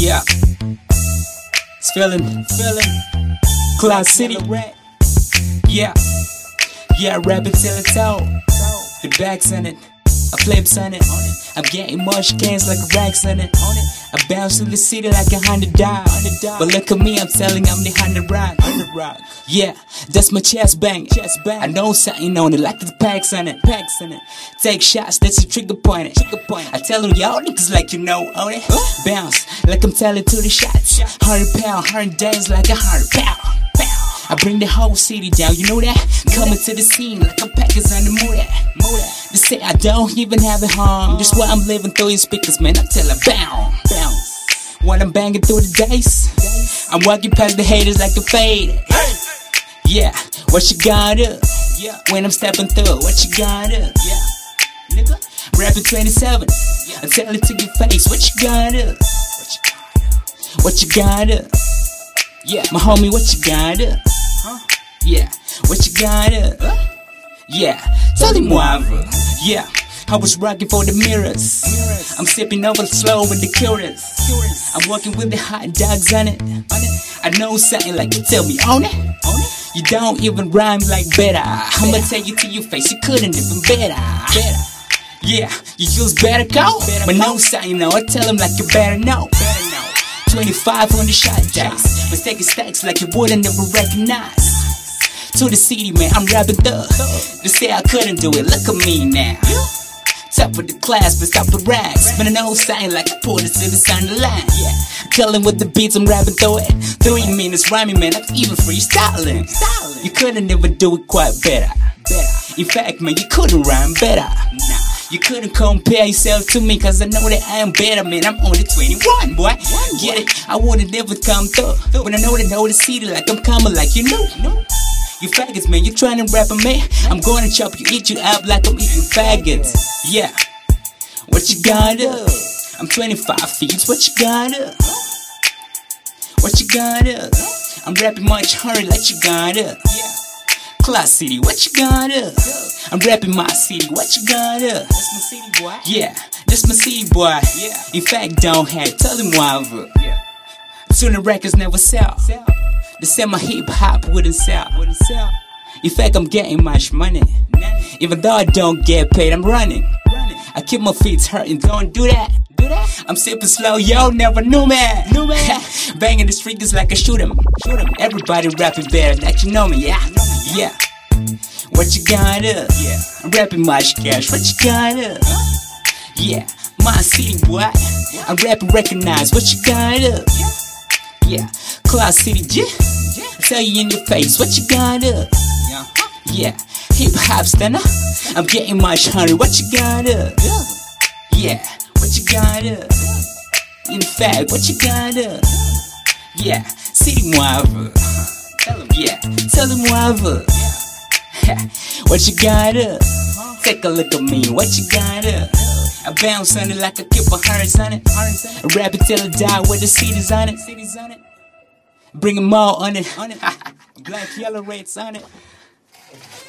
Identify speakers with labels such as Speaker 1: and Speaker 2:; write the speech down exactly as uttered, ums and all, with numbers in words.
Speaker 1: Yeah. It's feeling, feeling. Cloud City. Yeah. Yeah, rap it till it's out. The back's in it. I flips on it. I'm getting much gains like a racks on it. I bounce in the city like a hundred dollars. But look at me, I'm selling, I'm the hundred rock. Yeah, that's my chest bang. Chest bang. I know something on it, like the packs on it. Packs on it. Take shots, that's a trigger point. Trigger point. I tell them y'all niggas like you know on it. Bounce like I'm telling to the shots. Hundred pound, hundred days like a hundred pound. I bring the whole city down, you know that? Coming to the scene like a packers on the motor. They say I don't even have it home. Just what I'm living through your speakers, man. I tell her bounce, bounce. When I'm banging through the dice, I'm walking past the haters like a fade. Yeah, what you got up? Yeah, when I'm stepping through, what you got up? Yeah, nigga, rapping twenty-seven. I tell it to your face, what you got up? What you got up? Yeah, my homie, what you got up? Huh? Yeah, what you got up? Huh? Yeah, tell him why. Yeah, I was rocking for the mirrors. I'm sipping over slow with the curious. I'm working with the hot dogs on it. I know something like you tell me on it. You don't even rhyme like better. I'ma tell you to your face, you couldn't even better. Yeah, you use better go. But no something, no, I tell him like you better know. twenty-five on the shot dice. Mistaken stacks like you wouldn't ever recognize. To the city, man, I'm rapping thug. They say I couldn't do it, look at me now. Top of the class, but stop the rags. But I know something like I pulled it to the sign of the line. Yeah, killing with the beats, I'm rapping through it. Three minutes rhyming, man, I'm even freestyling. You couldn't ever do it quite better. In fact, man, you couldn't rhyme better. You couldn't compare yourself to me, cause I know that I am better, man. I'm only twenty-one, boy. Get it? I wouldn't never come through. When I know they know the city like I'm coming like you know. You faggots, man, you trying to rap on me? I'm gonna chop you, eat you up like I'm eating faggots. Yeah, what you got up? I'm twenty-five feet, what you got up? What you got up? I'm rapping much hurry like you got up. Yeah, Cloud City, what you got up? I'm rapping my city, what you got up? That's my city, boy. Yeah, that's my city, boy. Yeah, in fact, don't have, tell them why. Yeah, soon the records never sell. They say my hip hop wouldn't sell. In fact, I'm getting much money. Even though I don't get paid, I'm running. I keep my feet hurting, don't do that. I'm sipping slow, yo, never knew me. Banging the streets like I shoot 'em. Everybody rapping better, that you know me, yeah. Yeah. What you got up? Yeah. I'm rapping much cash, what you got up? Yeah, my city, boy. I'm rapping recognized, what you got up? Yeah, Cloud City, yeah. I tell you in your face, what you got up? Yeah, hip hop stunner. I'm getting much honey, what you got up? Yeah, what you got up? In fact, what you got up? Yeah, city moiver. Tell him, yeah, tell him moiver. What you got up? Take a look at me, what you got up? I bounce on it like I keep a hundred on it. I rap it till I die with the cities on it. Bring them all on it. Black, yellow, reds on it.